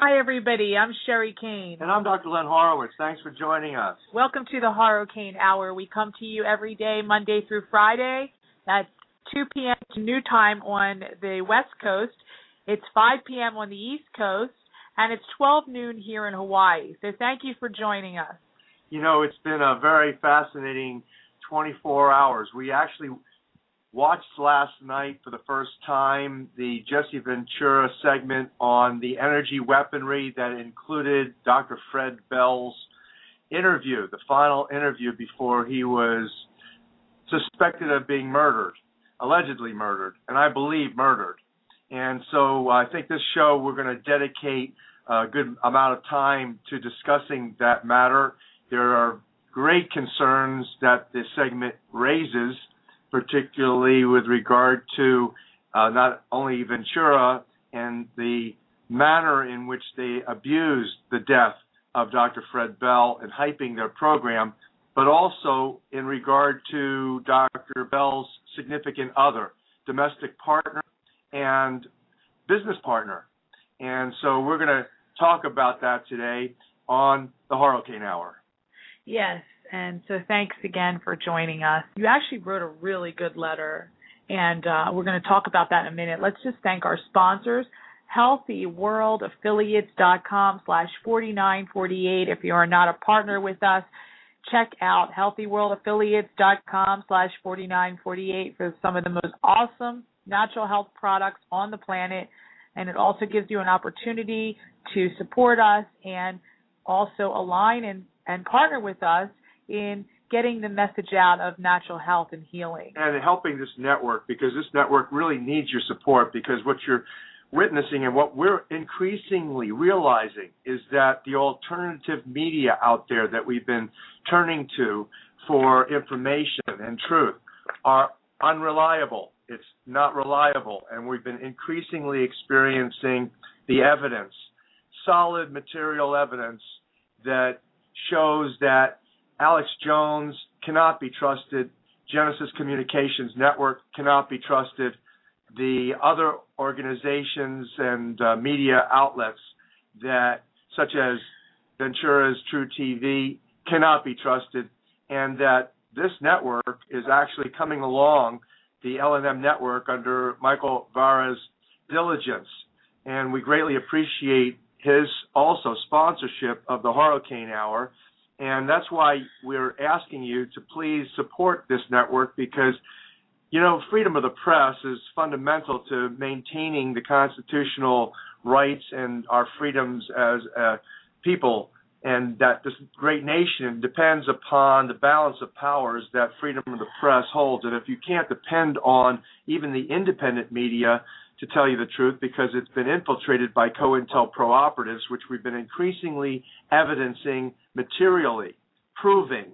Hi, everybody. I'm Sherry Kane. And I'm Dr. Len Horowitz. Thanks for joining us. Welcome to the Horrocane Hour. We come to you every day, Monday through Friday, at 2 p.m. New Time on the West Coast. It's 5 p.m. on the East Coast, and it's 12 noon here in Hawaii. So thank you for joining us. You know, it's been a very fascinating 24 hours. We actually watched last night for the first time the Jesse Ventura segment on the energy weaponry that included Dr. Fred Bell's interview, the final interview before he was suspected of being murdered, allegedly murdered, and I believe murdered. And so I think this show we're going to dedicate a good amount of time to discussing that matter. There are great concerns that this segment raises, particularly with regard to not only Ventura and the manner in which they abused the death of Dr. Fred Bell and hyping their program, but also in regard to Dr. Bell's significant other, domestic partner and business partner. And so we're going to talk about that today on the Horrocane Hour. Yes. And so thanks again for joining us. You actually wrote a really good letter, and we're going to talk about that in a minute. Let's just thank our sponsors, healthyworldaffiliates.com/4948. If you are not a partner with us, check out healthyworldaffiliates.com/4948 for some of the most awesome natural health products on the planet. And it also gives you an opportunity to support us and also align and partner with us in getting the message out of natural health and healing. And helping this network, because this network really needs your support, because what you're witnessing and what we're increasingly realizing is that the alternative media out there that we've been turning to for information and truth are unreliable. It's not reliable, and we've been increasingly experiencing the evidence, solid material evidence that shows that Alex Jones cannot be trusted, Genesis Communications Network cannot be trusted, the other organizations and media outlets that, such as Ventura's True TV, cannot be trusted, and that this network is actually coming along, the L&M network, under Michael Vara's diligence. And we greatly appreciate his also sponsorship of the Horrocane Hour. And that's why we're asking you to please support this network, because, you know, freedom of the press is fundamental to maintaining the constitutional rights and our freedoms as people, and that this great nation depends upon the balance of powers that freedom of the press holds. And if you can't depend on even the independent media to tell you the truth, because it's been infiltrated by COINTELPRO operatives, which we've been increasingly evidencing materially, proving.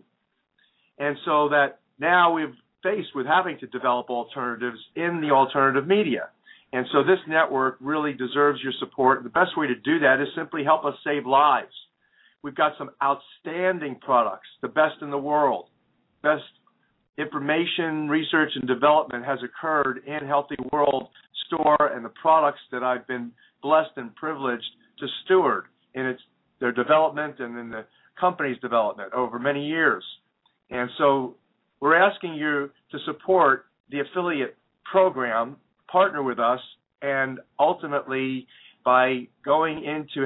And so that now we're faced with having to develop alternatives in the alternative media. And so this network really deserves your support. The best way to do that is simply help us save lives. We've got some outstanding products, the best in the world. Best information, research, and development has occurred in Healthy World Store, and the products that I've been blessed and privileged to steward in their development and in the company's development over many years. And so we're asking you to support the affiliate program, partner with us, and ultimately by going into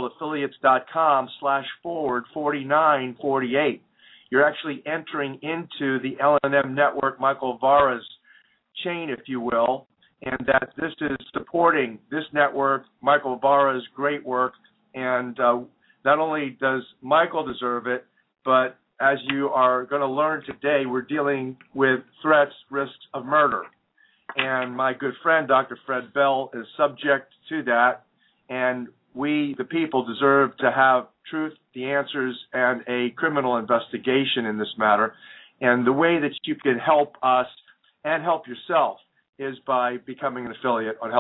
healthyworldaffiliates.com/4948. You're actually entering into the L&M network, Michael Vara's chain, if you will, and that this is supporting this network, Michael Vara's great work, and not only does Michael deserve it, but as you are going to learn today, we're dealing with threats, risks of murder. And my good friend, Dr. Fred Bell, is subject to that, and we, the people, deserve to have truth, the answers, and a criminal investigation in this matter. And the way that you can help us and help yourself is by becoming an affiliate on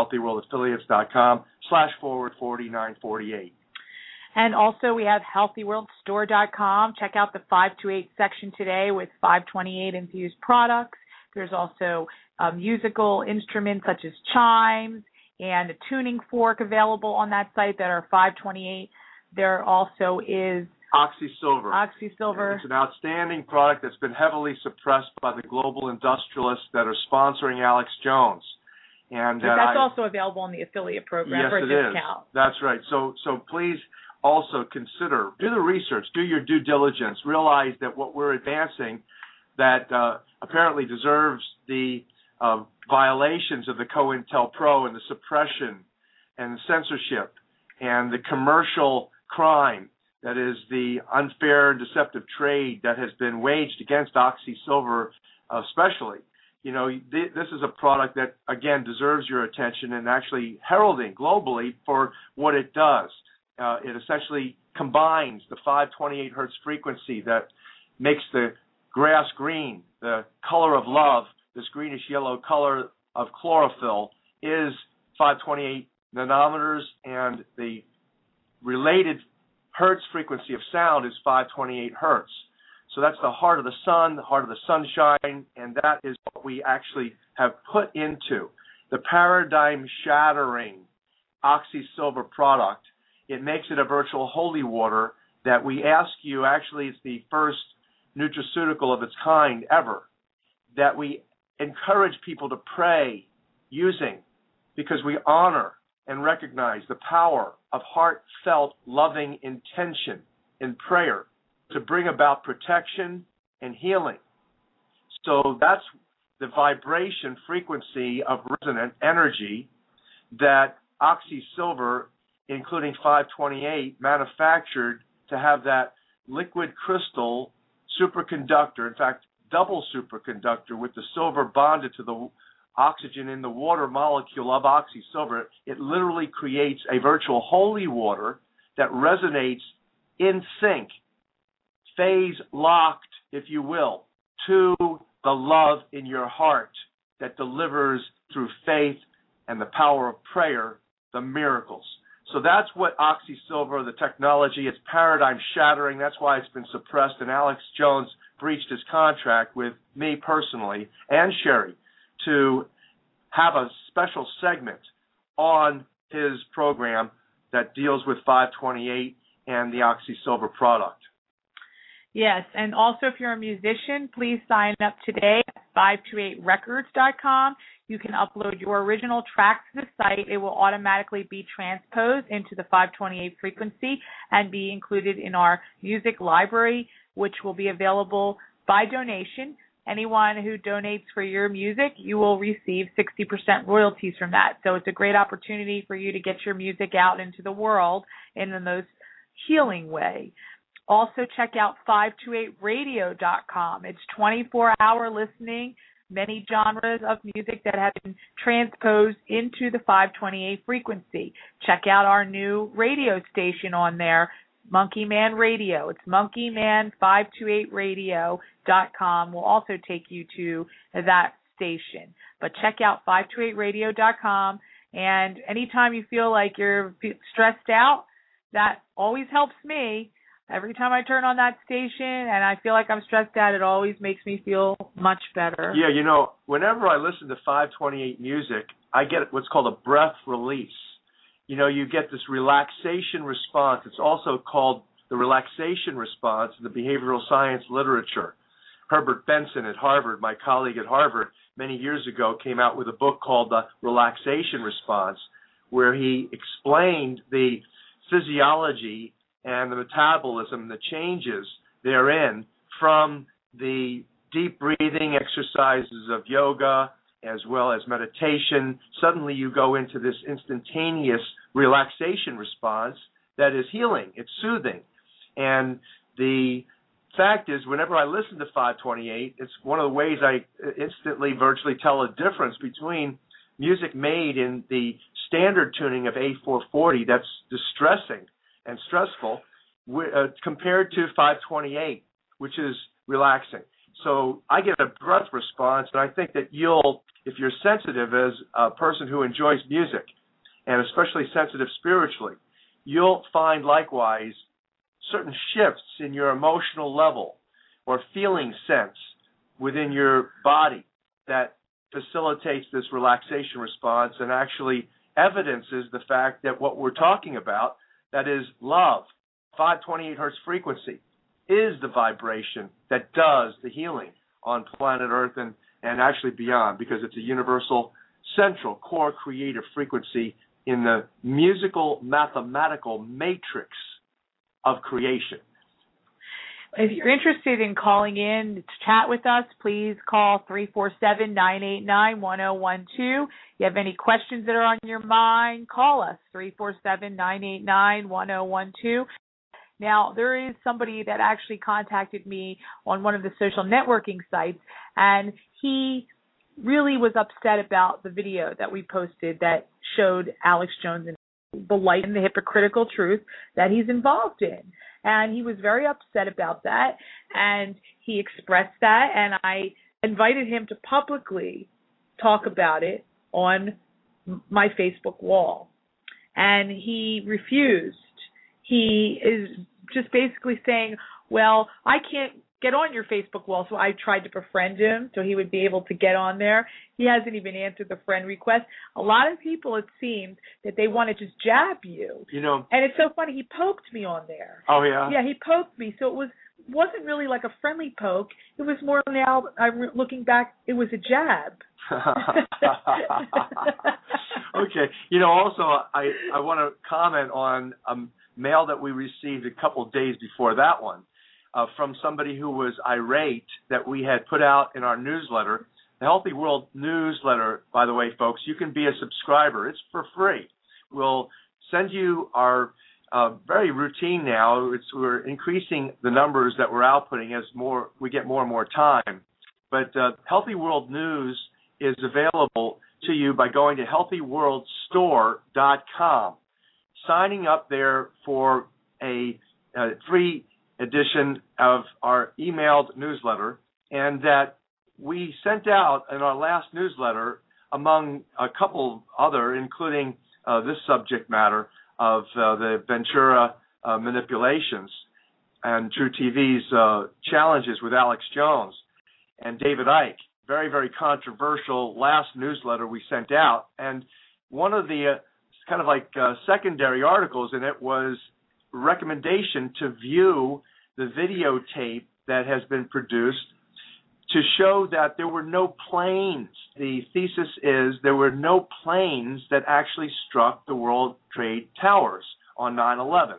healthyworldaffiliates.com/4948. And also we have healthyworldstore.com. Check out the 528 section today with 528 infused products. There's also musical instruments such as chimes and a tuning fork available on that site that are 528. There also is OxySilver. OxySilver. It's an outstanding product that's been heavily suppressed by the global industrialists that are sponsoring Alex Jones. And that's also available in the affiliate program for a discount. Yes, it is. That's right. So please also consider, do the research, do your due diligence, realize that what we're advancing that apparently deserves the violations of the COINTELPRO and the suppression and the censorship and the commercial crime that is the unfair and deceptive trade that has been waged against OxySilver especially. This is a product that, again, deserves your attention and actually heralding globally for what it does. It essentially combines the 528 hertz frequency that makes the grass green, the color of love, this greenish-yellow color of chlorophyll, is 528 nanometers, and the related hertz frequency of sound is 528 hertz. So that's the heart of the sun, the heart of the sunshine, and that is what we actually have put into the paradigm-shattering OxySilver product. It makes it a virtual holy water that we ask you, actually it's the first nutraceutical of its kind ever, that we encourage people to pray using, because we honor and recognize the power of heartfelt, loving intention in prayer to bring about protection and healing. So that's the vibration frequency of resonant energy that OxySilver, including 528, manufactured to have that liquid crystal superconductor, in fact, double superconductor with the silver bonded to the oxygen in the water molecule of OxySilver. It literally creates a virtual holy water that resonates in sync, phase locked, if you will, to the love in your heart that delivers through faith and the power of prayer the miracles. So that's what OxySilver, the technology, it's paradigm shattering. That's why it's been suppressed. And Alex Jones breached his contract with me personally and Sherry to have a special segment on his program that deals with 528 and the OxySilver product. Yes, and also if you're a musician, please sign up today at 528records.com. You can upload your original tracks to the site. It will automatically be transposed into the 528 frequency and be included in our music library, which will be available by donation. Anyone who donates for your music, you will receive 60% royalties from that. So it's a great opportunity for you to get your music out into the world in the most healing way. Also, check out 528radio.com. It's 24-hour listening, many genres of music that have been transposed into the 528 frequency. Check out our new radio station on there, Monkey Man Radio. It's monkeyman528radio.com. Will also take you to that station. But check out 528radio.com, and anytime you feel like you're stressed out, that always helps me. Every time I turn on that station and I feel like I'm stressed out, it always makes me feel much better. Yeah, whenever I listen to 528 music, I get what's called a breath release. You get this relaxation response. It's also called the relaxation response in the behavioral science literature. Herbert Benson at Harvard, my colleague at Harvard, many years ago came out with a book called The Relaxation Response, where he explained the physiology and the metabolism, the changes therein from the deep breathing exercises of yoga as well as meditation. Suddenly you go into this instantaneous relaxation response that is healing. It's soothing. And the fact is, whenever I listen to 528, it's one of the ways I instantly virtually tell a difference between music made in the standard tuning of A440 that's distressing and stressful compared to 528, which is relaxing. So I get a breath response, and I think that you'll, if you're sensitive as a person who enjoys music, and especially sensitive spiritually, you'll find likewise certain shifts in your emotional level or feeling sense within your body that facilitates this relaxation response and actually evidences the fact that what we're talking about, that is love, 528 hertz frequency, is the vibration that does the healing on planet Earth and actually beyond, because it's a universal, central, core creative frequency in the musical, mathematical matrix of creation. If you're interested in calling in to chat with us, please call 347-989-1012. If you have any questions that are on your mind, call us, 347-989-1012. Now, there is somebody that actually contacted me on one of the social networking sites, and he really was upset about the video that we posted that showed Alex Jones and the light and the hypocritical truth that he's involved in. And he was very upset about that, and he expressed that, and I invited him to publicly talk about it on my Facebook wall. And he refused. He is just basically saying, well, I can't get on your Facebook wall, so I tried to befriend him so he would be able to get on there. He hasn't even answered the friend request. A lot of people, it seems, that they want to just jab you. You know. And it's so funny, he poked me on there. Oh, yeah? Yeah, he poked me, so it wasn't really like a friendly poke. It was more now, looking back, it was a jab. Okay. You know, also, I want to comment on a mail that we received a couple of days before that one. From somebody who was irate that we had put out in our newsletter. The Healthy World newsletter, by the way, folks, you can be a subscriber. It's for free. We'll send you our very routine now. We're increasing the numbers that we're outputting as we get more and more time. But Healthy World News is available to you by going to healthyworldstore.com, signing up there for a free edition of our emailed newsletter, and that we sent out in our last newsletter, among a couple other, including this subject matter of the Ventura manipulations and True TV's challenges with Alex Jones and David Icke. Very, very controversial last newsletter we sent out. And one of the kind of like secondary articles in it was recommendation to view the videotape that has been produced to show that there were no planes. The thesis is there were no planes that actually struck the World Trade Towers on 9/11.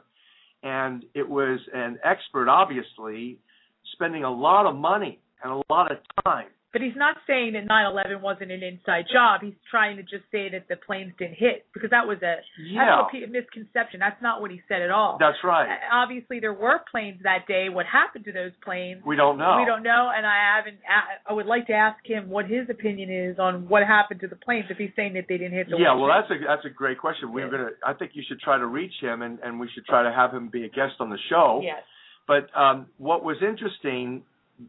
And it was an expert, obviously, spending a lot of money and a lot of time. But he's not saying that 9/11 wasn't an inside job. He's trying to just say that the planes didn't hit, because that was a misconception. That's not what he said at all. That's right. Obviously, there were planes that day. What happened to those planes? We don't know. We don't know, and I would like to ask him what his opinion is on what happened to the planes if he's saying that they didn't hit the. Yeah, well, that's a great question. I think you should try to reach him, and we should try to have him be a guest on the show. Yes. But what was interesting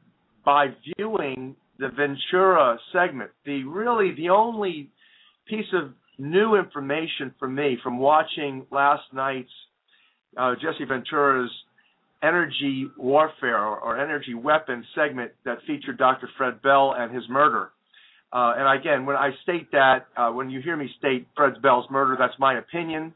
by viewing the Ventura segment, the only piece of new information for me from watching last night's Jesse Ventura's energy warfare or energy weapon segment that featured Dr. Fred Bell and his murder. And again, when I state that, when you hear me state Fred Bell's murder, that's my opinion.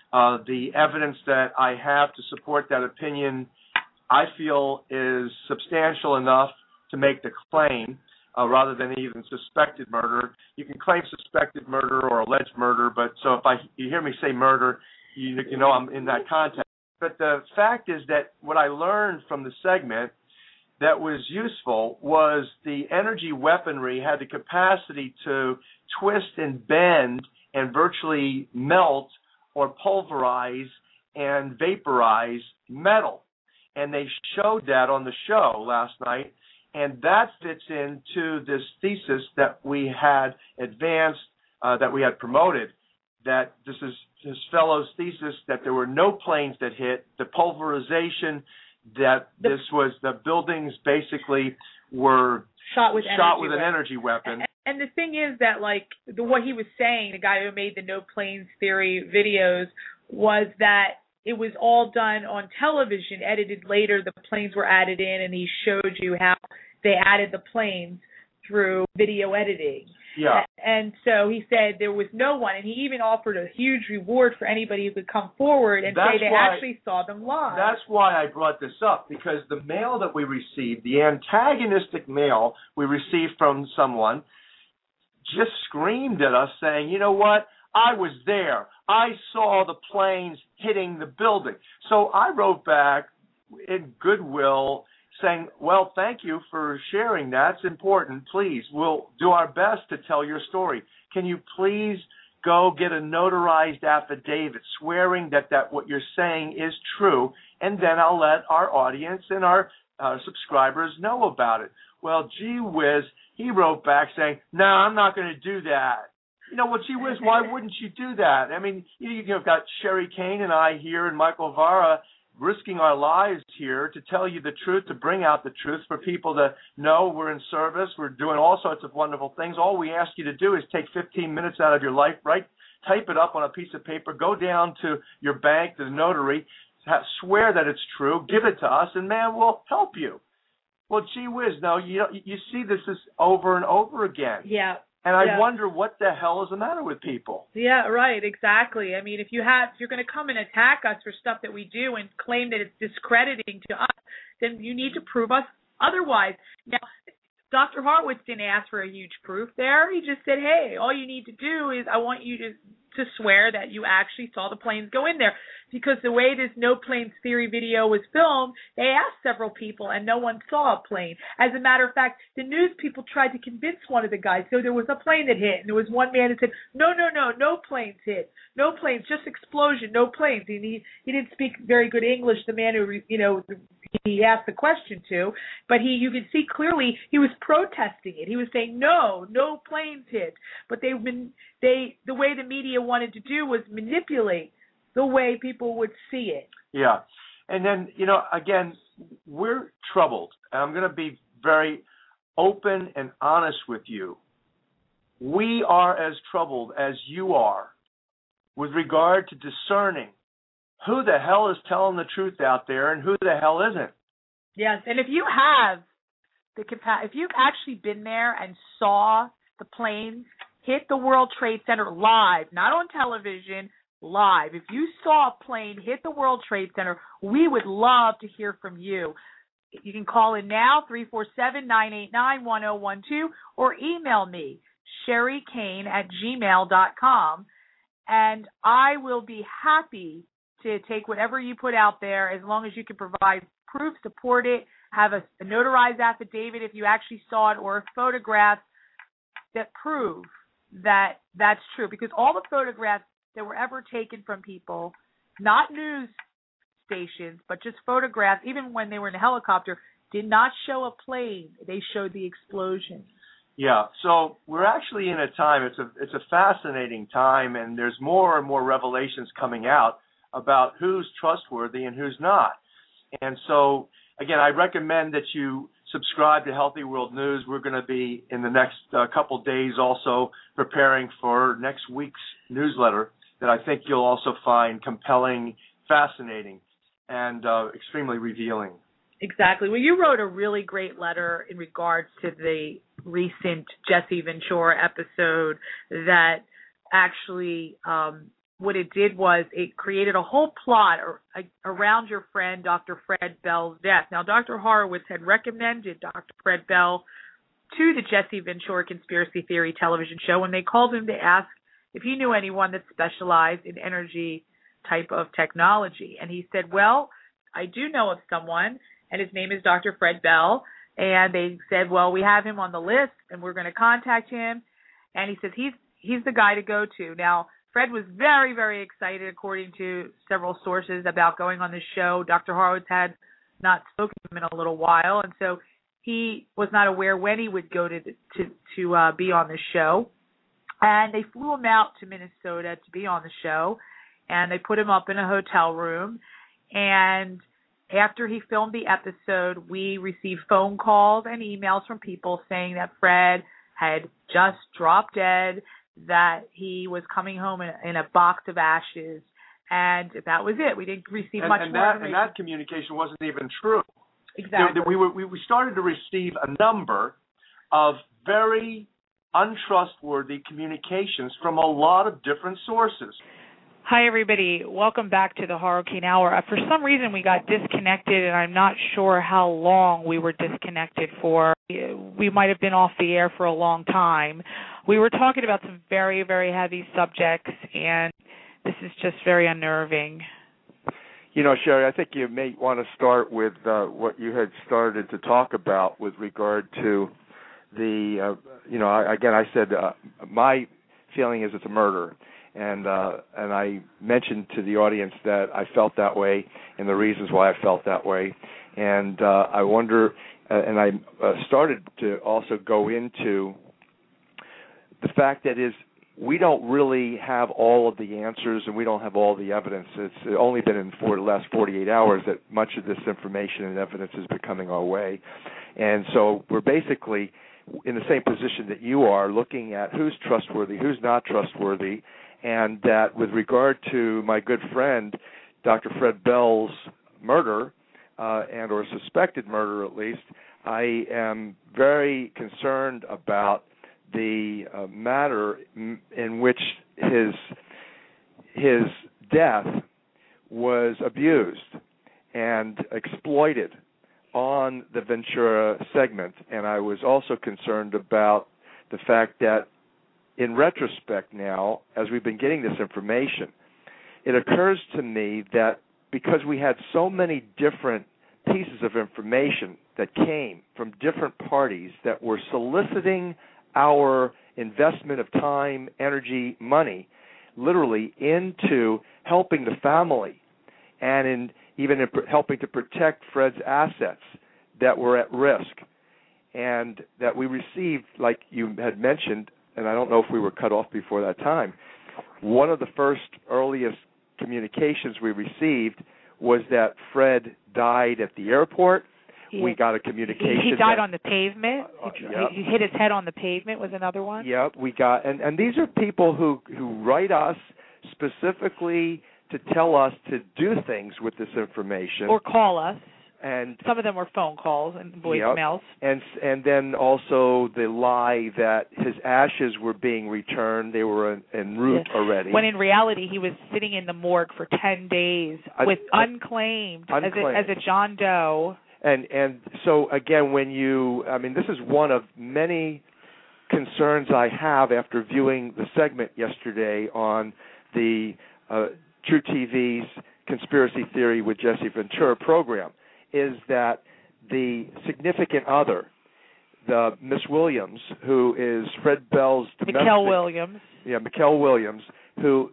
The evidence that I have to support that opinion, I feel, is substantial enough to make the claim. Rather than even suspected murder. You can claim suspected murder or alleged murder, but so if you hear me say murder, you know I'm in that context. But the fact is that what I learned from the segment that was useful was the energy weaponry had the capacity to twist and bend and virtually melt or pulverize and vaporize metal. And they showed that on the show last night. And that fits into this thesis that we had advanced, that we had promoted, that this is his fellow's thesis that there were no planes that hit, the pulverization, that this was the buildings basically were shot with an energy weapon. And the thing is that, like, what he was saying, the guy who made the No Planes Theory videos, was that it was all done on television, edited later. The planes were added in, and he showed you how they added the planes through video editing. Yeah. And so he said there was no one, and he even offered a huge reward for anybody who could come forward and say they actually saw them live. That's why I brought this up, because the mail that we received, the antagonistic mail we received from someone, just screamed at us saying, you know what, I was there. I saw the planes hitting the building. So I wrote back in goodwill saying, well, thank you for sharing. That's important. Please, we'll do our best to tell your story. Can you please go get a notarized affidavit swearing that what you're saying is true, and then I'll let our audience and our subscribers know about it. Well, gee whiz, he wrote back saying, no, I'm not going to do that. You know, well, gee whiz, why wouldn't you do that? I mean, you've got Sherry Kane and I here and Michael Vara risking our lives here to tell you the truth, to bring out the truth for people to know we're in service. We're doing all sorts of wonderful things. All we ask you to do is take 15 minutes out of your life, right? Type it up on a piece of paper, go down to your bank, to the notary, swear that it's true, give it to us, and, man, we'll help you. Well, gee whiz, no, you see this is over and over again. Yeah. And I wonder what the hell is the matter with people. Yeah, right, exactly. I mean, if you're going to come and attack us for stuff that we do and claim that it's discrediting to us, then you need to prove us otherwise. Now, Dr. Horowitz didn't ask for a huge proof there. He just said, hey, all you need to do is I want you to swear that you actually saw the planes go in there. Because the way this No Planes Theory video was filmed, they asked several people and no one saw a plane. As a matter of fact, the news people tried to convince one of the guys. So there was a plane that hit, and there was one man that said, no planes hit. No planes, just explosion, no planes. He didn't speak very good English, the man who, he asked the question to, but you could see clearly he was protesting it. He was saying, no planes hit. But the way the media wanted to do was manipulate the way people would see it. Yeah. And then, again, we're troubled. And I'm going to be very open and honest with you. We are as troubled as you are with regard to discerning who the hell is telling the truth out there and who the hell isn't. Yes, and if you have if you've actually been there and saw the planes hit the World Trade Center live, not on television, live. If you saw a plane hit the World Trade Center, we would love to hear from you. You can call in now, 347-989-1012, or email me, sherrykane@gmail.com, and I will be happy to take whatever you put out there as long as you can provide proof, support it, have a notarized affidavit if you actually saw it, or a photograph that prove that that's true. Because all the photographs that were ever taken from people, not news stations, but just photographs, even when they were in a helicopter, did not show a plane. They showed the explosion. Yeah, so we're actually in a time, it's a fascinating time, and there's more and more revelations coming out about who's trustworthy and who's not. And so, again, I recommend that you subscribe to Healthy World News. We're going to be, in the next couple days, also preparing for next week's newsletter that I think you'll also find compelling, fascinating, and extremely revealing. Exactly. Well, you wrote a really great letter in regards to the recent Jesse Ventura episode that actually what it did was it created a whole plot around your friend Dr. Fred Bell's death. Now, Dr. Horowitz had recommended Dr. Fred Bell to the Jesse Ventura Conspiracy Theory television show when they called him to ask if he knew anyone that specialized in energy type of technology. And he said, well, I do know of someone, and his name is Dr. Fred Bell. And they said, well, we have him on the list, and we're going to contact him. And he says he's the guy to go to. Now, Fred was very, very excited, according to several sources, about going on this show. Dr. Horowitz had not spoken to him in a little while, and so he was not aware when he would go to be on the show. And they flew him out to Minnesota to be on the show, and they put him up in a hotel room. And after he filmed the episode, we received phone calls and emails from people saying that Fred had just dropped dead, that he was coming home in a box of ashes, and that was it. We didn't receive much more information. And that communication wasn't even true. Exactly. We started to receive a number of very untrustworthy communications from a lot of different sources. Hi, everybody. Welcome back to the HorrorCane Hour. For some reason, we got disconnected, and I'm not sure how long we were disconnected for. We might have been off the air for a long time. We were talking about some very, very heavy subjects, and this is just very unnerving. You know, Sherry, I think you may want to start with what you had started to talk about with regard to the, I said my feeling is it's a murder. And I mentioned to the audience that I felt that way and the reasons why I felt that way. And I wonder, and I started to also go into the fact that we don't really have all of the answers and we don't have all the evidence. It's only been in the last 48 hours that much of this information and evidence is becoming our way. And so we're basically in the same position that you are, looking at who's trustworthy, who's not trustworthy, and that with regard to my good friend, Dr. Fred Bell's murder, and or suspected murder at least, I am very concerned about the matter in which his death was abused and exploited on the Ventura segment. And I was also concerned about the fact that in retrospect now, as we've been getting this information, it occurs to me that because we had so many different pieces of information that came from different parties that were soliciting our investment of time, energy, money, literally into helping the family and even in helping to protect Fred's assets that were at risk, and that we received, like you had mentioned, and I don't know if we were cut off before that time, one of the first earliest communications we received was that Fred died at the airport. We got a communication. He died on the pavement. Yep. He hit his head on the pavement was another one. Yep, we got, and these are people who write us specifically to tell us to do things with this information. Or call us. And some of them were phone calls and voicemails. Yep. And then also the lie that his ashes were being returned. They were en route already. When in reality he was sitting in the morgue for 10 days with unclaimed. As a John Doe. And so again, this is one of many concerns I have after viewing the segment yesterday on the True TV's Conspiracy Theory with Jesse Ventura program, is that the significant other, the Miss Williams, who is Fred Bell's domestic... Mikkel Williams. Yeah, Mikkel Williams, who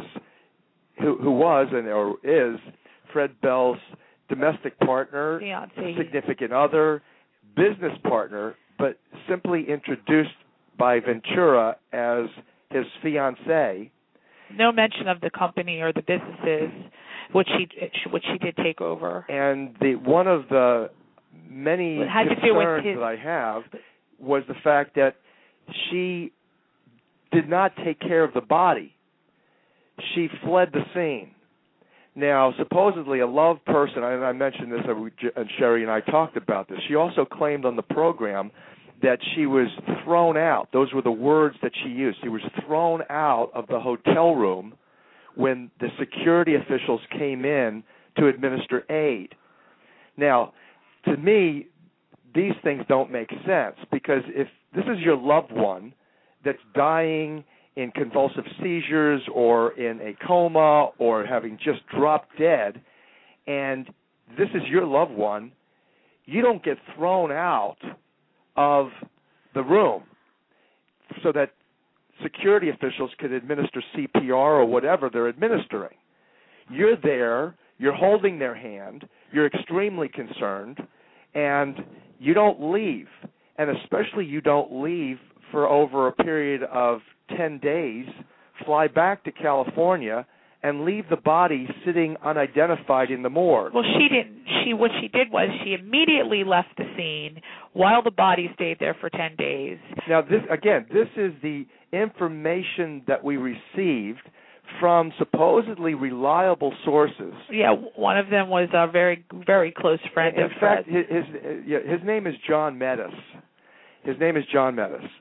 was and or is Fred Bell's domestic partner, fiancé, significant other, business partner, but simply introduced by Ventura as his fiancée. No mention of the company or the businesses which she did take over. And one of the many concerns that I have was the fact that she did not take care of the body. She fled the scene. Now, supposedly a love person, and I mentioned this, and Sherry and I talked about this, she also claimed on the program that she was thrown out. Those were the words that she used. She was thrown out of the hotel room when the security officials came in to administer aid. Now, to me, these things don't make sense, because if this is your loved one that's dying in convulsive seizures or in a coma or having just dropped dead, and this is your loved one, you don't get thrown out of the room so that security officials could administer CPR or whatever they're administering. You're there, you're holding their hand, you're extremely concerned, and you don't leave. And especially you don't leave for over a period of 10 days, fly back to California, and leave the body sitting unidentified in the morgue. Well, she didn't. What she did was she immediately left the scene while the body stayed there for 10 days. Now, this is the information that we received from supposedly reliable sources. Yeah, one of them was a very, very close friend of Fred. In fact, his name is John Metis. His name is John Metis.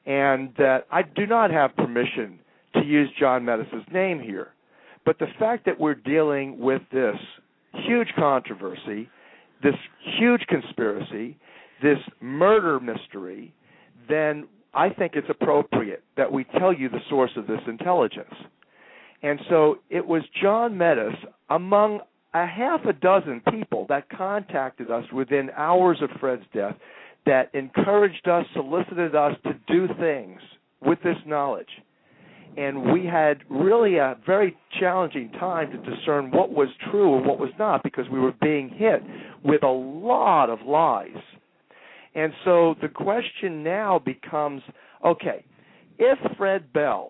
and that I do not have permission to use John Metis's name here. But the fact that we're dealing with this huge controversy, this huge conspiracy, this murder mystery, then I think it's appropriate that we tell you the source of this intelligence. And so it was John Metis, among a half a dozen people that contacted us within hours of Fred's death, that encouraged us, solicited us to do things with this knowledge. And we had really a very challenging time to discern what was true and what was not, because we were being hit with a lot of lies. And so the question now becomes, okay, if Fred Bell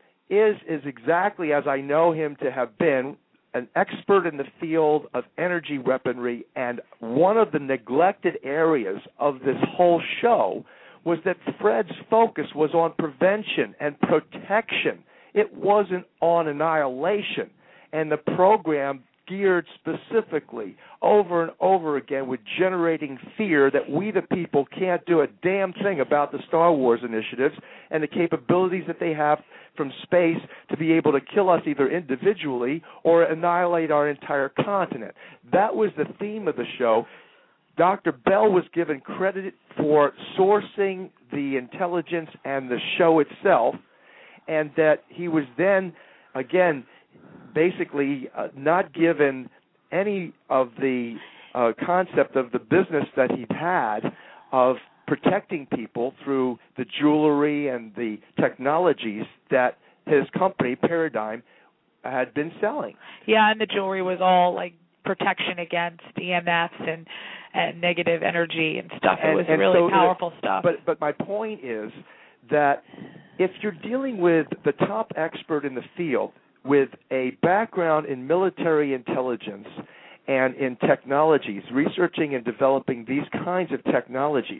is exactly as I know him to have been, an expert in the field of energy weaponry, and one of the neglected areas of this whole show was that Fred's focus was on prevention and protection. It wasn't on annihilation. And the program geared specifically over and over again with generating fear that we the people can't do a damn thing about the Star Wars initiatives and the capabilities that they have from space to be able to kill us either individually or annihilate our entire continent. That was the theme of the show. Dr. Bell was given credit for sourcing the intelligence and the show itself, and that he was then, again, basically not given any of the concept of the business that he'd had of protecting people through the jewelry and the technologies that his company, Paradigm, had been selling. Yeah, and the jewelry was all like protection against EMFs and negative energy and stuff. It was really powerful stuff. But my point is that if you're dealing with the top expert in the field with a background in military intelligence and in technologies, researching and developing these kinds of technologies,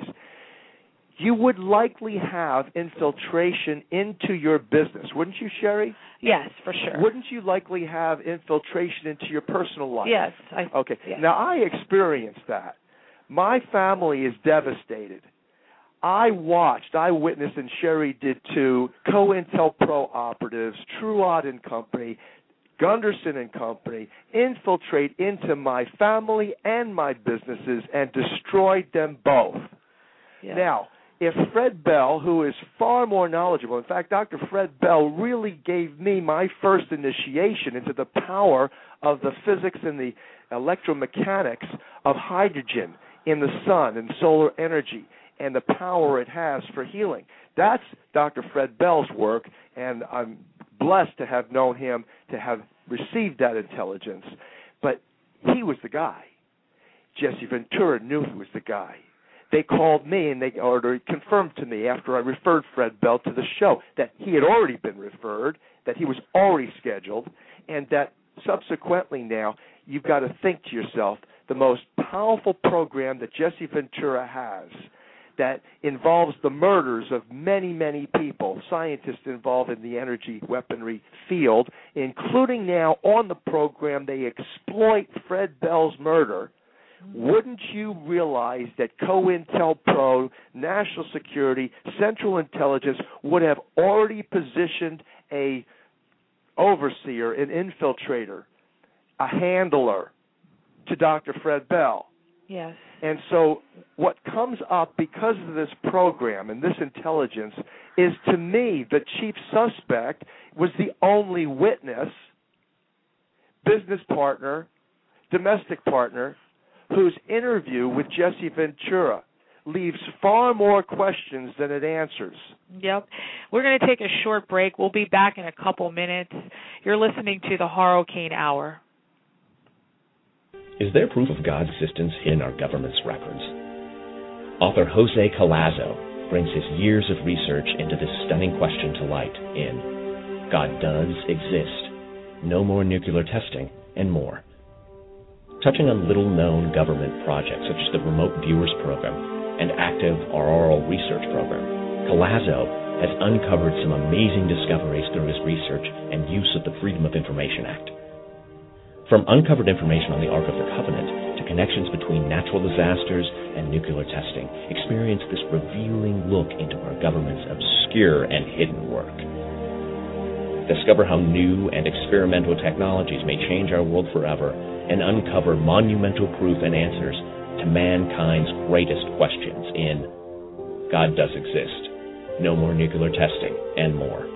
you would likely have infiltration into your business, wouldn't you, Sherry? Yes, for sure. Wouldn't you likely have infiltration into your personal life? Yes. Okay. Yes. Now, I experienced that. My family is devastated. I witnessed, and Sherry did too, COINTELPRO operatives, Truott and Company, Gunderson and Company, infiltrate into my family and my businesses and destroyed them both. Yes. Now, if Fred Bell, who is far more knowledgeable, in fact, Dr. Fred Bell really gave me my first initiation into the power of the physics and the electromechanics of hydrogen in the sun and solar energy and the power it has for healing. That's Dr. Fred Bell's work, and I'm blessed to have known him, to have received that intelligence. But he was the guy. Jesse Ventura knew he was the guy. They called me and they confirmed to me after I referred Fred Bell to the show that he had already been referred, that he was already scheduled, and that subsequently now you've got to think to yourself, the most powerful program that Jesse Ventura has that involves the murders of many, many people, scientists involved in the energy weaponry field, including now on the program they exploit Fred Bell's murder. Wouldn't you realize that COINTELPRO, National Security, Central Intelligence would have already positioned a overseer, an infiltrator, a handler to Dr. Fred Bell? Yes. And so what comes up because of this program and this intelligence is, to me, the chief suspect was the only witness, business partner, domestic partner, whose interview with Jesse Ventura leaves far more questions than it answers. Yep. We're going to take a short break. We'll be back in a couple minutes. You're listening to the Horrocane Hour. Is there proof of God's existence in our government's records? Author Jose Collazo brings his years of research into this stunning question to light in God Does Exist, No More Nuclear Testing, and more. Touching on little-known government projects such as the Remote Viewers Program and active auroral research program, Collazo has uncovered some amazing discoveries through his research and use of the Freedom of Information Act. From uncovered information on the Ark of the Covenant to connections between natural disasters and nuclear testing. Experience this revealing look into our government's obscure and hidden work. Discover how new and experimental technologies may change our world forever and uncover monumental proof and answers to mankind's greatest questions in God Does Exist, No More Nuclear Testing, and more.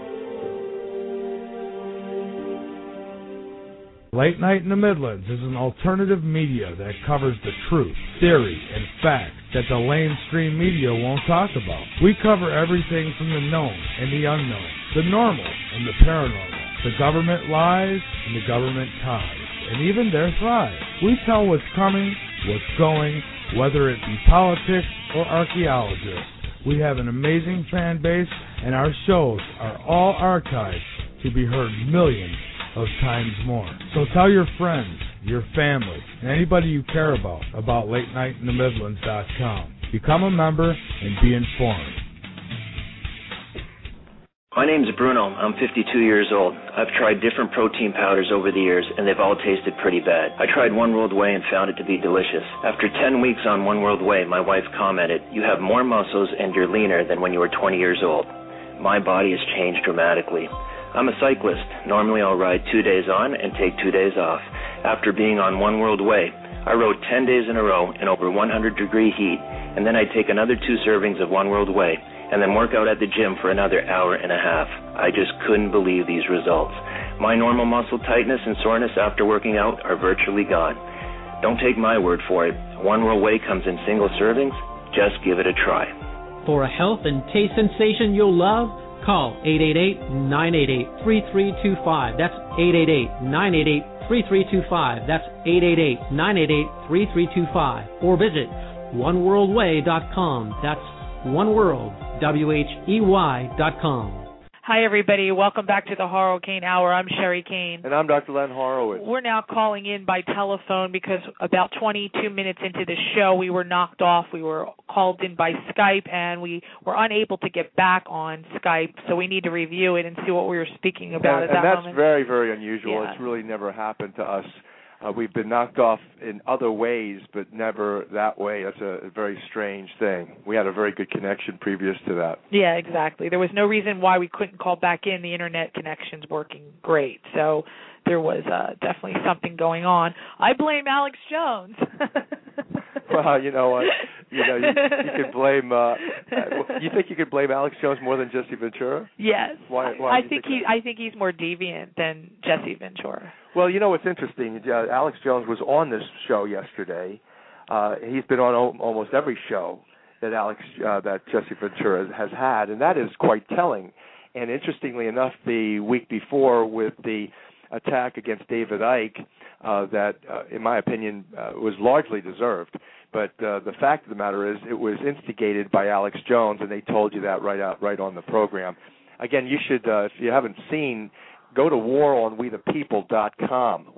Late Night in the Midlands is an alternative media that covers the truth, theory, and facts that the mainstream media won't talk about. We cover everything from the known and the unknown, the normal and the paranormal, the government lies and the government ties, and even their thrive. We tell what's coming, what's going, whether it be politics or archaeologists. We have an amazing fan base, and our shows are all archived to be heard millions of times more. So tell your friends, your family, and anybody you care about LateNightInTheMidlands.com. Become a member and be informed. My name's Bruno. I'm 52 years old. I've tried different protein powders over the years, and they've all tasted pretty bad. I tried One World Whey and found it to be delicious. After 10 weeks on One World Whey, my wife commented, "You have more muscles and you're leaner than when you were 20 years old." My body has changed dramatically. I'm a cyclist. Normally I'll ride 2 days on and take 2 days off. After being on One World Whey, I rode 10 days in a row in over 100-degree heat, and then I'd take another 2 servings of One World Whey, and then work out at the gym for another hour and a half. I just couldn't believe these results. My normal muscle tightness and soreness after working out are virtually gone. Don't take my word for it. One World Whey comes in single servings. Just give it a try. For a health and taste sensation you'll love, call 888-988-3325. That's 888-988-3325. That's 888-988-3325. Or visit oneworldwhey.com. That's oneworldwhey.com. Hi, everybody. Welcome back to the Horror-Cane Hour. I'm Sherry Kane. And I'm Dr. Len Horowitz. We're now calling in by telephone because about 22 minutes into the show, we were knocked off. We were called in by Skype, and we were unable to get back on Skype, so we need to review it and see what we were speaking about at that moment. And that's very, very unusual. Yeah. It's really never happened to us. We've been knocked off in other ways, but never that way. That's a very strange thing. We had a very good connection previous to that. Yeah, exactly. There was no reason why we couldn't call back in. The Internet connection's working great. So there was definitely something going on. I blame Alex Jones. Well, you know what? You could blame. You think you could blame Alex Jones more than Jesse Ventura? Yes. Why I think he's more deviant than Jesse Ventura. Well, you know what's interesting? Alex Jones was on this show yesterday. He's been on almost every show that that Jesse Ventura has had, and that is quite telling. And interestingly enough, the week before with the attack against David Icke, that, in my opinion, was largely deserved. But the fact of the matter is it was instigated by Alex Jones, and they told you that right on the program. Again, you should, if you haven't seen, go to waronwethepeople.com.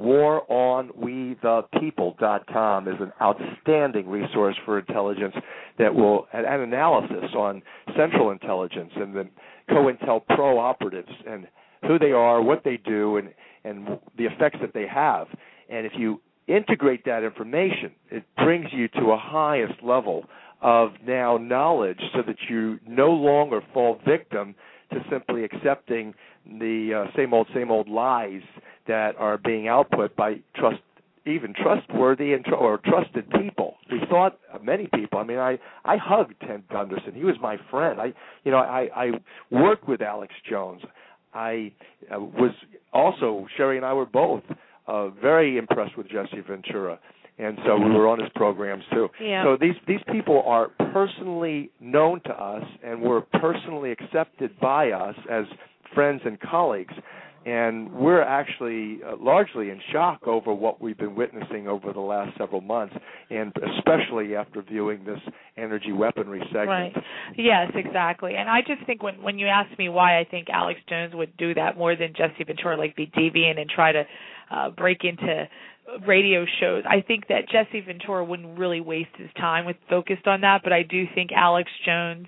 Waronwethepeople.com is an outstanding resource for intelligence that will, and analysis on Central Intelligence and the COINTELPRO operatives and who they are, what they do, and the effects that they have. And if you integrate that information, it brings you to a highest level of now knowledge so that you no longer fall victim to simply accepting the same old lies that are being output by even trustworthy or trusted people. We thought many people. I mean, I hugged Ted Gunderson. He was my friend. I worked with Alex Jones. I was also, Sherry and I were both very impressed with Jesse Ventura, and so we were on his programs too. Yeah. So these people are personally known to us and were personally accepted by us as friends and colleagues, and we're actually largely in shock over what we've been witnessing over the last several months, and especially after viewing this energy weaponry segment. Right. Yes, exactly. And I just think when you ask me why I think Alex Jones would do that more than Jesse Ventura, like be deviant and try to break into radio shows, I think that Jesse Ventura wouldn't really waste his time focused on that, but I do think Alex Jones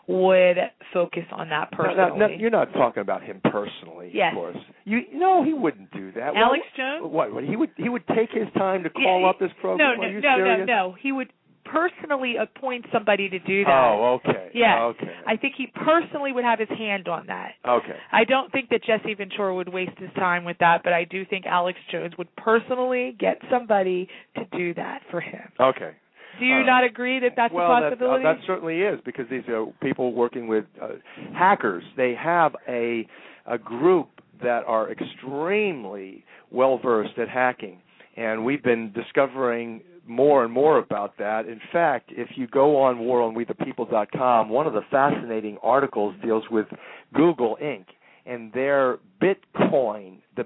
would focus on that personally. No, you're not talking about him personally, yes. Of course. No, he wouldn't do that. Alex Jones? What? He would take his time to call up this program? No. He would personally appoint somebody to do that. Oh, okay. Yeah. Okay. I think he personally would have his hand on that. Okay. I don't think that Jesse Ventura would waste his time with that, but I do think Alex Jones would personally get somebody to do that for him. Okay. Do you not agree that that's a possibility? That certainly is, because these are people working with hackers. They have a group that are extremely well-versed at hacking, and we've been discovering more and more about that. In fact, if you go on waronwethepeople.com, one of the fascinating articles deals with Google Inc. and their Bitcoin, the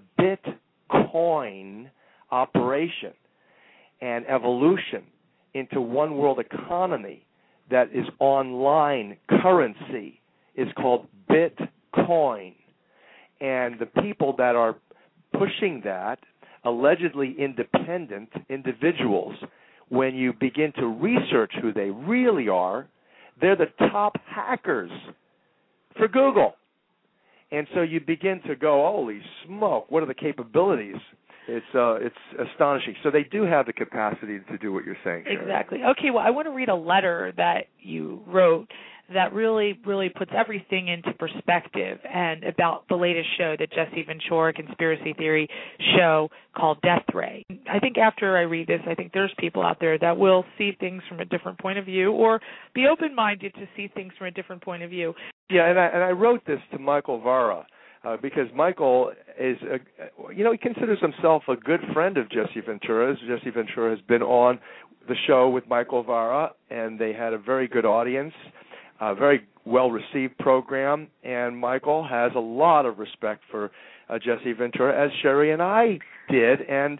Bitcoin operation and evolution into one world economy that is online currency is called Bitcoin. And the people that are pushing that, allegedly independent individuals, when you begin to research who they really are, they're the top hackers for Google. And so you begin to go, holy smoke, what are the capabilities? It's astonishing. So they do have the capacity to do what you're saying, Sherry. Exactly. Okay, well, I want to read a letter that you wrote that really, really puts everything into perspective, and about the latest show, the Jesse Ventura Conspiracy Theory show called Death Ray. I think after I read this, I think there's people out there that will see things from a different point of view, or be open-minded to see things from a different point of view. Yeah, and I wrote this to Michael Vara, because Michael is, he considers himself a good friend of Jesse Ventura's. Jesse Ventura has been on the show with Michael Vara, and they had a very good audience, a very well-received program, and Michael has a lot of respect for Jesse Ventura, as Sherry and I did. And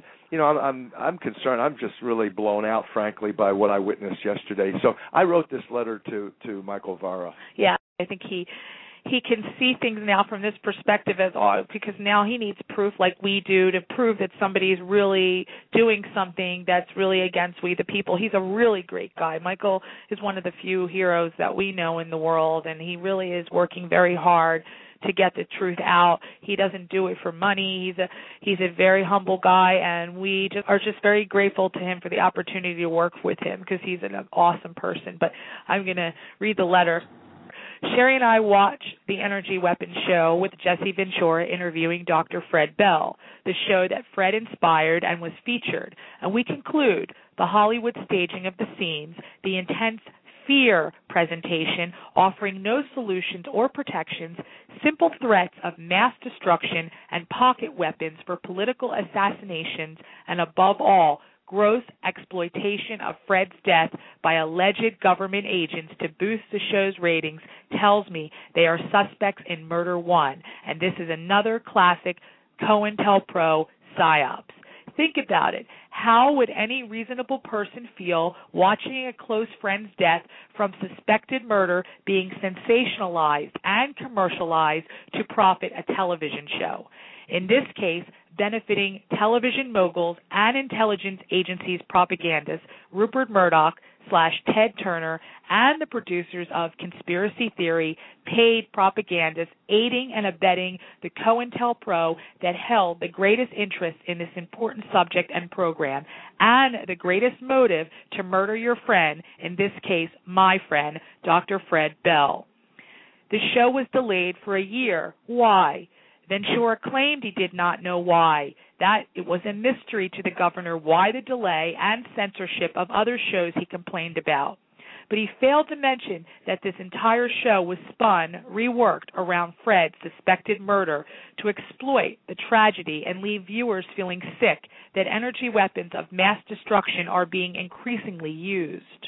I'm concerned. I'm just really blown out, frankly, by what I witnessed yesterday. So I wrote this letter to Michael Vara. Yeah, I think he can see things now from this perspective because now he needs proof, like we do, to prove that somebody's really doing something that's really against we the people. He's a really great guy. Michael is one of the few heroes that we know in the world, and he really is working very hard to get the truth out. He doesn't do it for money. He's a very humble guy, and we are just very grateful to him for the opportunity to work with him, because he's an awesome person. But I'm going to read the letter. Sherry and I watched the Energy Weapons show with Jesse Ventura interviewing Dr. Fred Bell, the show that Fred inspired and was featured. And we conclude the Hollywood staging of the scenes, the intense fear presentation offering no solutions or protections, simple threats of mass destruction and pocket weapons for political assassinations, and above all, gross exploitation of Fred's death by alleged government agents to boost the show's ratings tells me they are suspects in Murder One, and this is another classic COINTELPRO psyops. Think about it. How would any reasonable person feel watching a close friend's death from suspected murder being sensationalized and commercialized to profit a television show? In this case, benefiting television moguls and intelligence agencies propagandists Rupert Murdoch / Ted Turner and the producers of Conspiracy Theory, paid propagandists aiding and abetting the COINTELPRO that held the greatest interest in this important subject and program, and the greatest motive to murder your friend, in this case my friend, Dr. Fred Bell. The show was delayed for a year. Why? Ventura claimed he did not know why, that it was a mystery to the governor why the delay and censorship of other shows he complained about. But he failed to mention that this entire show was spun, reworked around Fred's suspected murder to exploit the tragedy and leave viewers feeling sick that energy weapons of mass destruction are being increasingly used.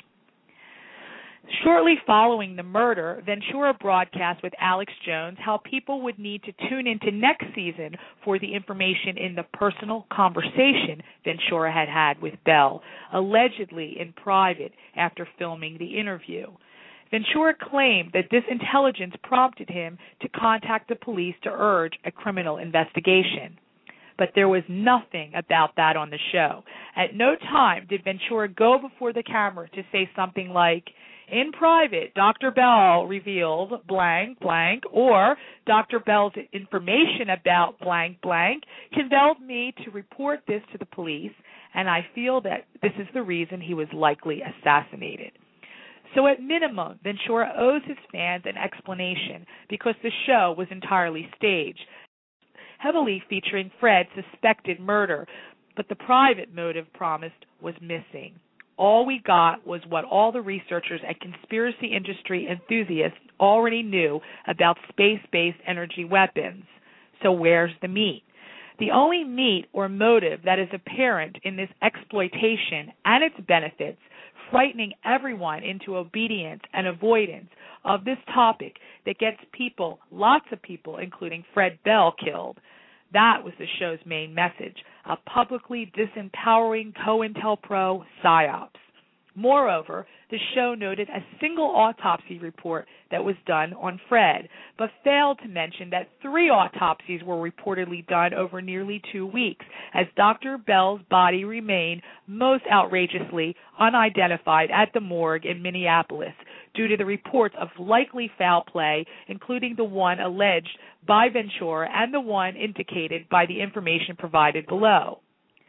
Shortly following the murder, Ventura broadcast with Alex Jones how people would need to tune into next season for the information in the personal conversation Ventura had with Bell, allegedly in private after filming the interview. Ventura claimed that this intelligence prompted him to contact the police to urge a criminal investigation. But there was nothing about that on the show. At no time did Ventura go before the camera to say something like, In private, Dr. Bell revealed blank, blank, or Dr. Bell's information about blank, blank compelled me to report this to the police, and I feel that this is the reason he was likely assassinated. So at minimum, Ventura owes his fans an explanation because the show was entirely staged, heavily featuring Fred's suspected murder, but the private motive promised was missing. All we got was what all the researchers and conspiracy industry enthusiasts already knew about space-based energy weapons. So where's the meat? The only meat or motive that is apparent in this exploitation and its benefits, frightening everyone into obedience and avoidance of this topic that gets people, lots of people, including Fred Bell, killed. That was the show's main message, a publicly disempowering COINTELPRO psyops. Moreover, the show noted a single autopsy report that was done on Fred, but failed to mention that 3 autopsies were reportedly done over nearly 2 weeks, as Dr. Bell's body remained most outrageously unidentified at the morgue in Minneapolis due to the reports of likely foul play, including the one alleged by Ventura and the one indicated by the information provided below.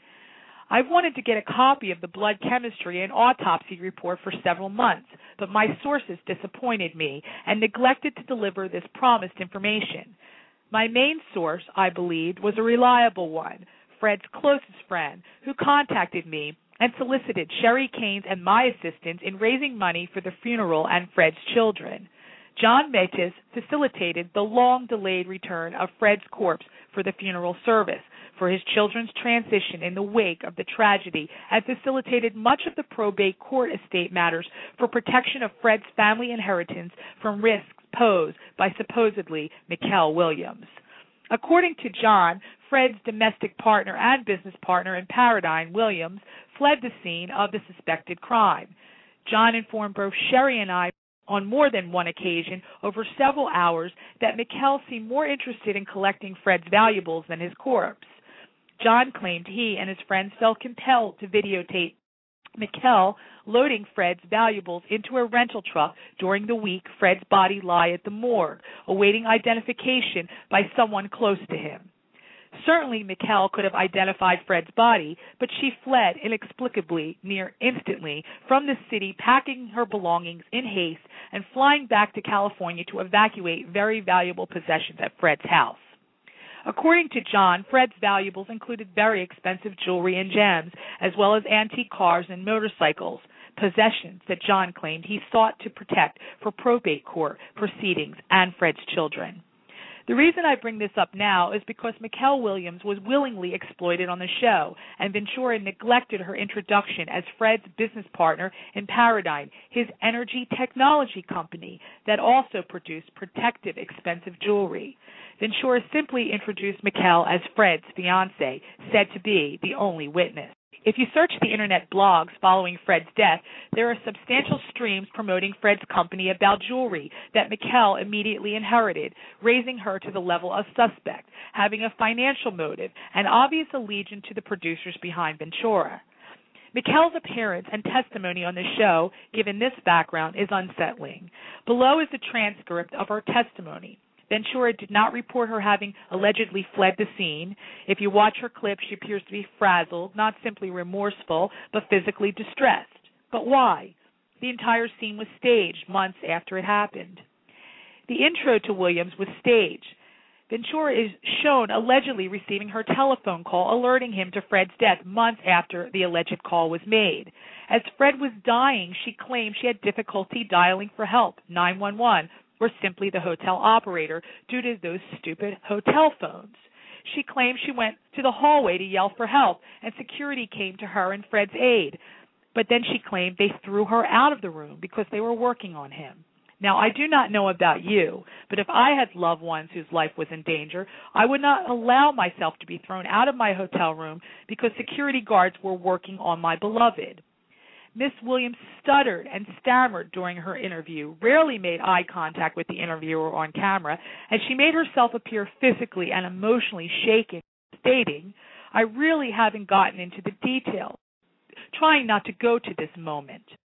I've wanted to get a copy of the blood chemistry and autopsy report for several months, but my sources disappointed me and neglected to deliver this promised information. My main source, I believed, was a reliable one, Fred's closest friend, who contacted me and solicited Sherry Keynes and my assistance in raising money for the funeral and Fred's children. John Metis facilitated the long-delayed return of Fred's corpse for the funeral service, for his children's transition in the wake of the tragedy, and facilitated much of the probate court estate matters for protection of Fred's family inheritance from risks posed by supposedly Mikkel Williams. According to John, Fred's domestic partner and business partner in Paradigm, Williams, fled the scene of the suspected crime. John informed both Sherry and I on more than one occasion over several hours that Mikkel seemed more interested in collecting Fred's valuables than his corpse. John claimed he and his friends felt compelled to videotape Mikkel loading Fred's valuables into a rental truck during the week Fred's body lay at the morgue, awaiting identification by someone close to him. Certainly Mikkel could have identified Fred's body, but she fled inexplicably, near instantly, from the city, packing her belongings in haste and flying back to California to evacuate very valuable possessions at Fred's house. According to John, Fred's valuables included very expensive jewelry and gems, as well as antique cars and motorcycles, possessions that John claimed he sought to protect for probate court proceedings and Fred's children. The reason I bring this up now is because Mikkel Williams was willingly exploited on the show, and Ventura neglected her introduction as Fred's business partner in Paradigm, his energy technology company that also produced protective, expensive jewelry. Ventura simply introduced Mikkel as Fred's fiancée, said to be the only witness. If you search the internet blogs following Fred's death, there are substantial streams promoting Fred's company about jewelry that Mikkel immediately inherited, raising her to the level of suspect, having a financial motive, and obvious allegiance to the producers behind Ventura. Mikkel's appearance and testimony on the show, given this background, is unsettling. Below is the transcript of her testimony. Ventura did not report her having allegedly fled the scene. If you watch her clip, she appears to be frazzled, not simply remorseful, but physically distressed. But why? The entire scene was staged months after it happened. The intro to Williams was staged. Ventura is shown allegedly receiving her telephone call alerting him to Fred's death months after the alleged call was made. As Fred was dying, she claimed she had difficulty dialing for help, 911, or simply the hotel operator, due to those stupid hotel phones. She claimed she went to the hallway to yell for help, and security came to her and Fred's aid. But then she claimed they threw her out of the room because they were working on him. Now, I do not know about you, but if I had loved ones whose life was in danger, I would not allow myself to be thrown out of my hotel room because security guards were working on my beloved. Miss Williams stuttered and stammered during her interview, rarely made eye contact with the interviewer on camera, and she made herself appear physically and emotionally shaken, stating, "I really haven't gotten into the details, trying not to go to this moment."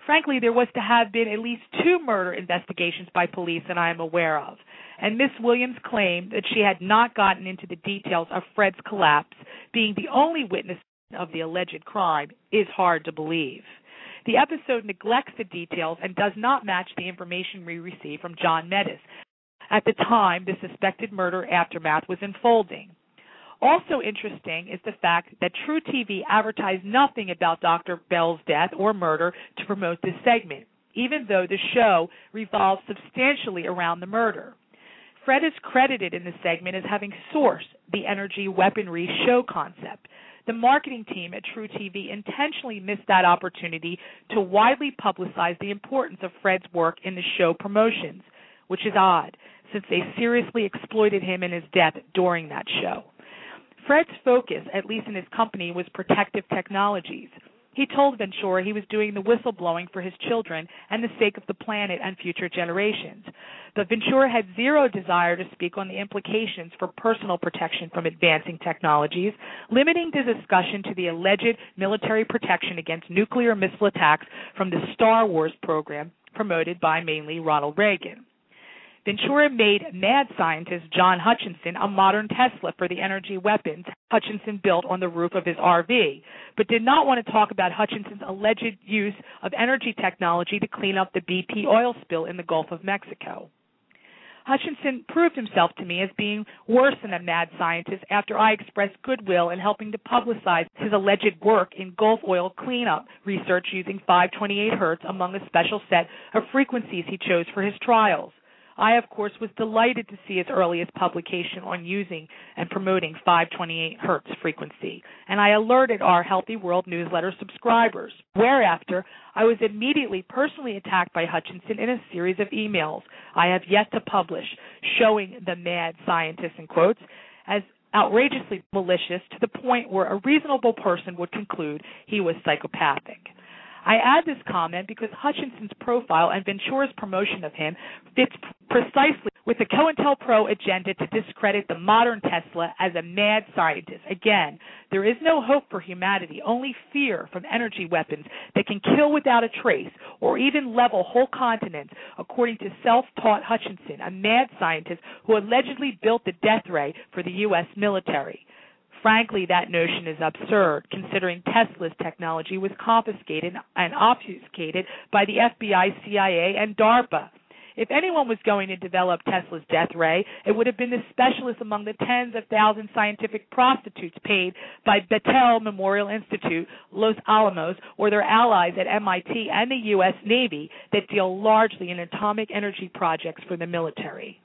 Frankly, there was to have been at least 2 murder investigations by police that I am aware of, and Miss Williams claimed that she had not gotten into the details of Fred's collapse, being the only witness of the alleged crime, is hard to believe. The episode neglects the details and does not match the information we received from John Metis at the time the suspected murder aftermath was unfolding. Also interesting is the fact that True TV advertised nothing about Dr. Bell's death or murder to promote this segment, even though the show revolves substantially around the murder. Fred is credited in the segment as having sourced the energy weaponry show concept. The marketing team at True TV intentionally missed that opportunity to widely publicize the importance of Fred's work in the show promotions, which is odd, since they seriously exploited him and his death during that show. Fred's focus, at least in his company, was protective technologies. He told Ventura he was doing the whistleblowing for his children and the sake of the planet and future generations. But Ventura had zero desire to speak on the implications for personal protection from advancing technologies, limiting the discussion to the alleged military protection against nuclear missile attacks from the Star Wars program promoted by mainly Ronald Reagan. Ventura made mad scientist John Hutchinson a modern Tesla for the energy weapons Hutchinson built on the roof of his RV, but did not want to talk about Hutchinson's alleged use of energy technology to clean up the BP oil spill in the Gulf of Mexico. Hutchinson proved himself to me as being worse than a mad scientist after I expressed goodwill in helping to publicize his alleged work in Gulf oil cleanup research using 528 hertz among a special set of frequencies he chose for his trials. I, of course, was delighted to see his earliest publication on using and promoting 528 hertz frequency, and I alerted our Healthy World newsletter subscribers, whereafter I was immediately personally attacked by Hutchinson in a series of emails I have yet to publish, showing the mad scientist, in quotes, as outrageously malicious to the point where a reasonable person would conclude he was psychopathic. I add this comment because Hutchinson's profile and Ventura's promotion of him fits precisely with the COINTELPRO agenda to discredit the modern Tesla as a mad scientist. Again, there is no hope for humanity, only fear from energy weapons that can kill without a trace or even level whole continents, according to self-taught Hutchinson, a mad scientist who allegedly built the death ray for the U.S. military. Frankly, that notion is absurd, considering Tesla's technology was confiscated and obfuscated by the FBI, CIA, and DARPA. If anyone was going to develop Tesla's death ray, it would have been the specialists among the tens of thousands scientific prostitutes paid by Battelle Memorial Institute, Los Alamos, or their allies at MIT and the U.S. Navy that deal largely in atomic energy projects for the military.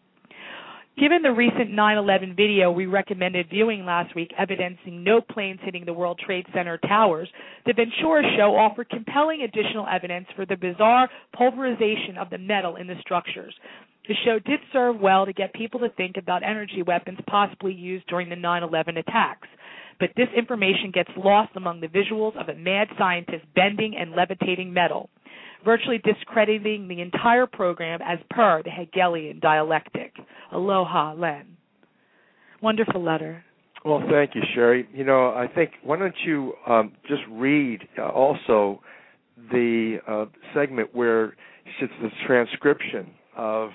Given the recent 9/11 video we recommended viewing last week evidencing no planes hitting the World Trade Center towers, the Ventura show offered compelling additional evidence for the bizarre pulverization of the metal in the structures. The show did serve well to get people to think about energy weapons possibly used during the 9/11 attacks. But this information gets lost among the visuals of a mad scientist bending and levitating metal, virtually discrediting the entire program as per the Hegelian dialectic. Aloha, Len. Wonderful letter. Well, thank you, Sherry. You know, I think, why don't you just read also the segment where it's the transcription of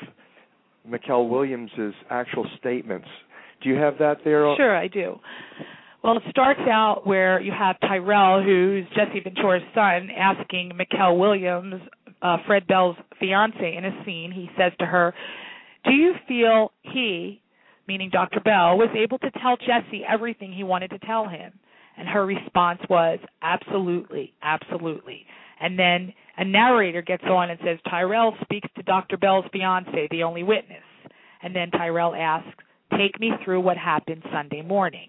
Mikkel Williams' actual statements. Do you have that there? Sure, I do. Well, it starts out where you have Tyrell, who's Jesse Ventura's son, asking Mikkel Williams, Fred Bell's fiance, in a scene. He says to her, "Do you feel he," meaning Dr. Bell, "was able to tell Jesse everything he wanted to tell him?" And her response was, "Absolutely, absolutely." And then a narrator gets on and says, Tyrell speaks to Dr. Bell's fiance, the only witness. And then Tyrell asks, "Take me through what happened Sunday morning."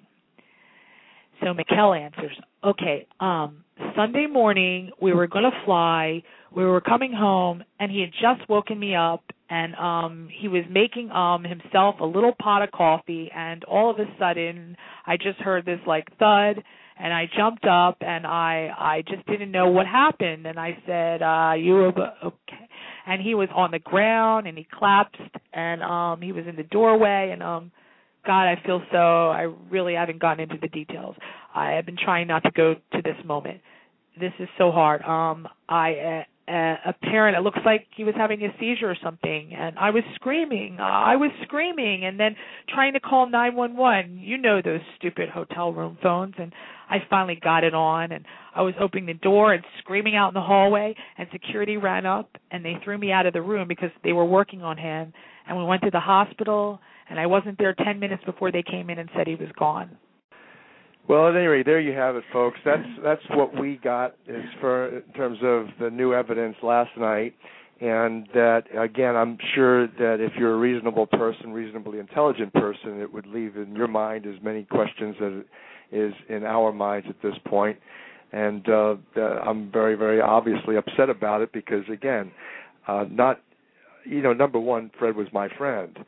So Mikkel answers, "Okay, Sunday morning we were going to fly, we were coming home, and he had just woken me up, and he was making himself a little pot of coffee, and all of a sudden I just heard this like thud, and I jumped up, and I just didn't know what happened, and I said, you were okay." And he was on the ground, and he collapsed, and he was in the doorway, and God, I really haven't gotten into the details. I have been trying not to go to this moment. This is so hard. a parent, it looks like he was having a seizure or something, and I was screaming, and then trying to call 911. You know those stupid hotel room phones, and I finally got it on, and I was opening the door and screaming out in the hallway, and security ran up, and they threw me out of the room because they were working on him, and we went to the hospital, and I wasn't there 10 minutes before they came in and said he was gone. Well, at any rate, there you have it, folks. That's what we got in terms of the new evidence last night. And that, again, I'm sure that if you're a reasonable person, reasonably intelligent person, it would leave in your mind as many questions as it is in our minds at this point. And I'm very, very obviously upset about it because, again, number one, Fred was my friend.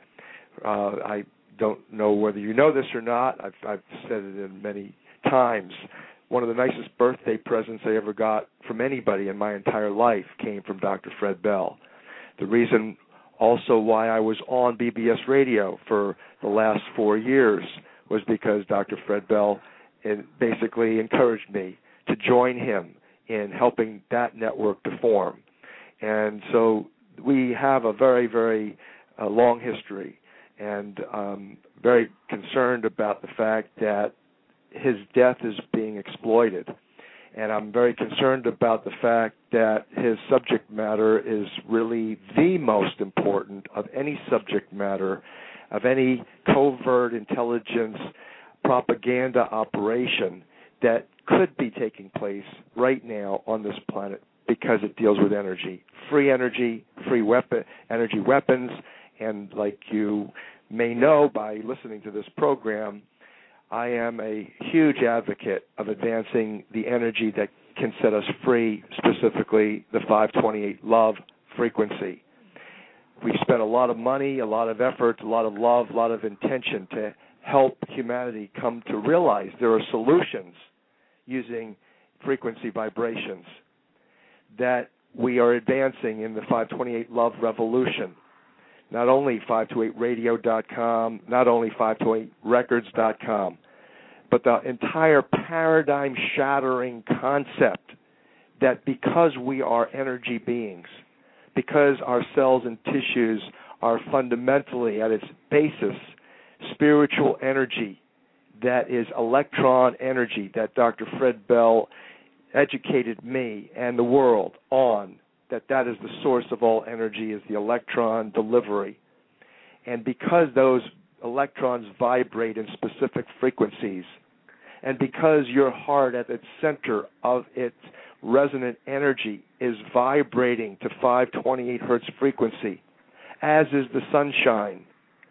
I don't know whether you know this or not. I've said it in many times. One of the nicest birthday presents I ever got from anybody in my entire life came from Dr. Fred Bell. The reason also why I was on BBS Radio for the last 4 years was because Dr. Fred Bell basically encouraged me to join him in helping that network to form. And so we have a very, very long history. And I'm very concerned about the fact that his death is being exploited. And I'm very concerned about the fact that his subject matter is really the most important of any subject matter, of any covert intelligence propaganda operation that could be taking place right now on this planet because it deals with energy. Free energy, energy weapons. And like you may know by listening to this program, I am a huge advocate of advancing the energy that can set us free, specifically the 528 love frequency. We've spent a lot of money, a lot of effort, a lot of love, a lot of intention to help humanity come to realize there are solutions using frequency vibrations that we are advancing in the 528 love revolution. Not only 528radio.com, not only 528records.com, but the entire paradigm-shattering concept that because we are energy beings, because our cells and tissues are fundamentally at its basis spiritual energy that is electron energy that Dr. Fred Bell educated me and the world on, that is the source of all energy, is the electron delivery. And because those electrons vibrate in specific frequencies, and because your heart at its center of its resonant energy is vibrating to 528 hertz frequency, as is the sunshine,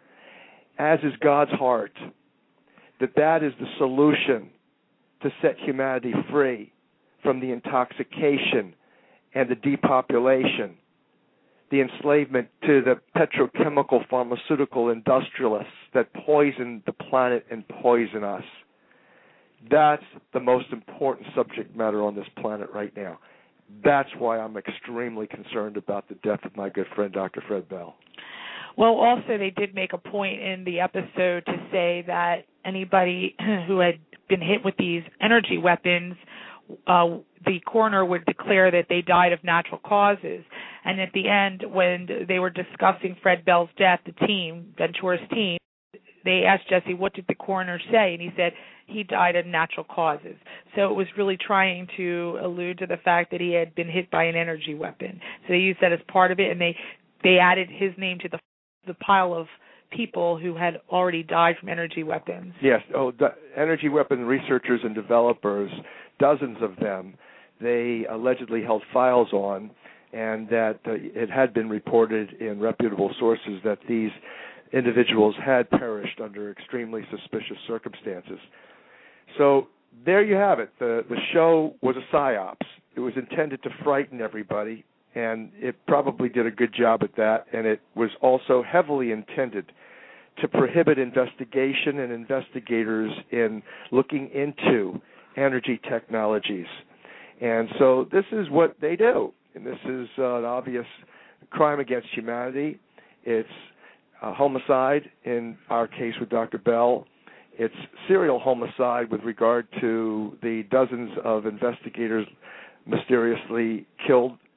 as is God's heart, that is the solution to set humanity free from the intoxication and the depopulation, the enslavement to the petrochemical pharmaceutical industrialists that poison the planet and poison us. That's the most important subject matter on this planet right now. That's why I'm extremely concerned about the death of my good friend, Dr. Fred Bell. Well, also they did make a point in the episode to say that anybody who had been hit with these energy weapons, the coroner would declare that they died of natural causes. And at the end, when they were discussing Fred Bell's death, the team, Ventura's team, they asked Jesse, what did the coroner say? And he said he died of natural causes. So it was really trying to allude to the fact that he had been hit by an energy weapon. So they used that as part of it, and they added his name to the pile of people who had already died from energy weapons. Yes, the energy weapon researchers and developers, dozens of them, they allegedly held files on, and that it had been reported in reputable sources that these individuals had perished under extremely suspicious circumstances. So there you have it. The show was a psyops. It was intended to frighten everybody, and it probably did a good job at that, and it was also heavily intended to prohibit investigation and investigators in looking into energy technologies. And so this is what they do, and this is an obvious crime against humanity. It's a homicide in our case with Dr. Bell. It's serial homicide with regard to the dozens of investigators mysteriously killed.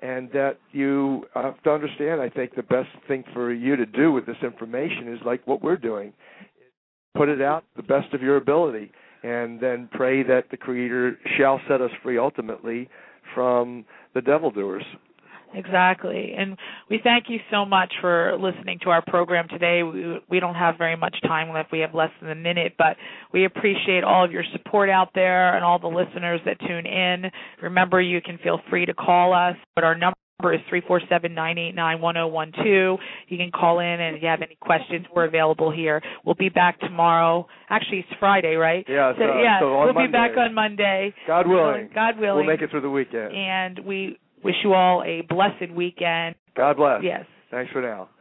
and that you have to understand, I think the best thing for you to do with this information is like what we're doing. Put it out the best of your ability, and then pray that the Creator shall set us free ultimately from the devil doers. Exactly. And we thank you so much for listening to our program today. We don't have very much time left. We have less than a minute, but we appreciate all of your support out there and all the listeners that tune in. Remember, you can feel free to call us, but our number is 347-989-1012. You can call in, and if you have any questions, we're available here. We'll be back tomorrow. Actually, it's Friday, right? Yeah, so we'll Monday. Be back on Monday. God willing. God willing. We'll make it through the weekend. And we wish you all a blessed weekend. God bless. Yes. Thanks for now.